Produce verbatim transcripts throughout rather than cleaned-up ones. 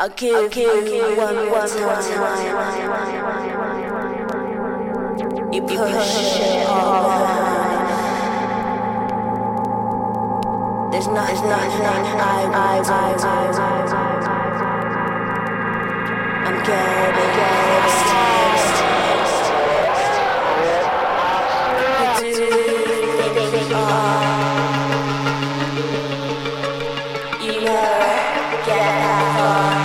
I'll give, I'll give you one more time. You push, you push it all behind. There's not, there's nothing I, I, I, I, I'm getting, getting taste. You do think you never get that far.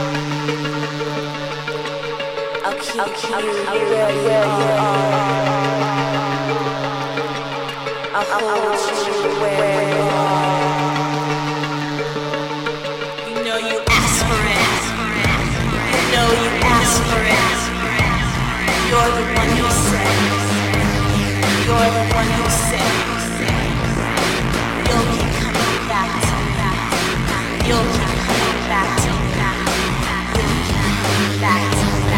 I'll keep, I'll keep you where you are. I'll hold you where you are. You know you asked for it. You know you asked for it. You're the one who said. You're the one who said. You'll keep coming back to that. You'll keep coming back to that. You'll keep coming back to that.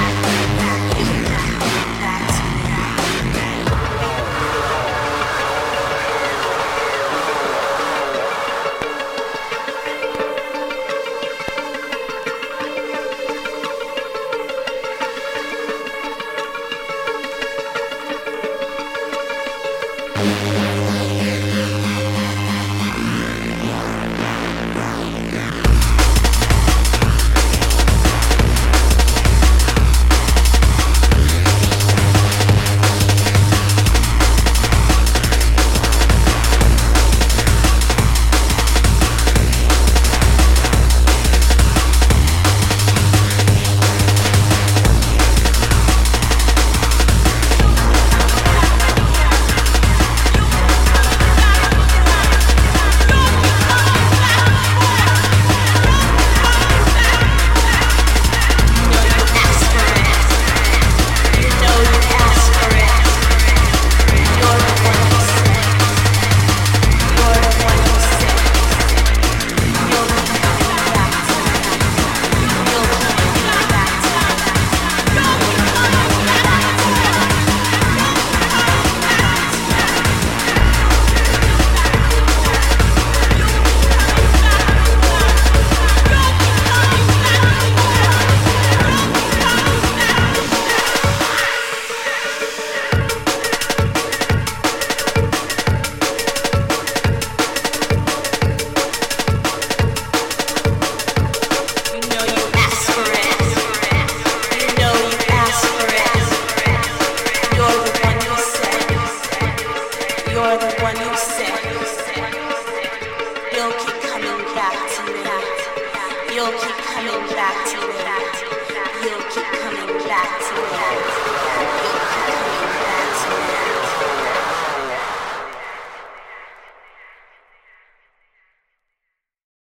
You're the one who said, you'll keep coming back to me. You'll keep coming back to me.